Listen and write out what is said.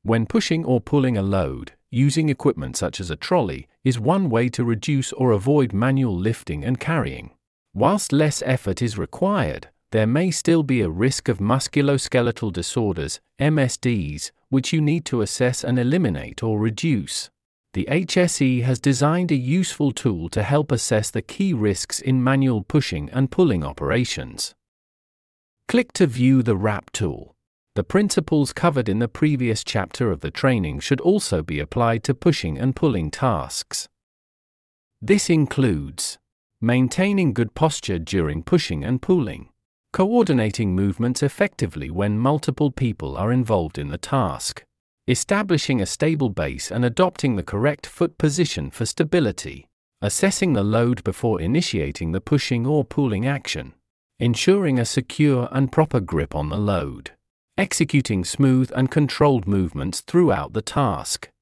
When pushing or pulling a load, using equipment such as a trolley is one way to reduce or avoid manual lifting and carrying. Whilst less effort is required, there may still be a risk of musculoskeletal disorders, MSDs, which you need to assess and eliminate or reduce. The HSE has designed a useful tool to help assess the key risks in manual pushing and pulling operations. Click to view the WRAP tool. The principles covered in the previous chapter of the training should also be applied to pushing and pulling tasks. This includes maintaining good posture during pushing and pulling, coordinating movements effectively when multiple people are involved in the task, establishing a stable base and adopting the correct foot position for stability, assessing the load before initiating the pushing or pulling action, ensuring a secure and proper grip on the load, executing smooth and controlled movements throughout the task,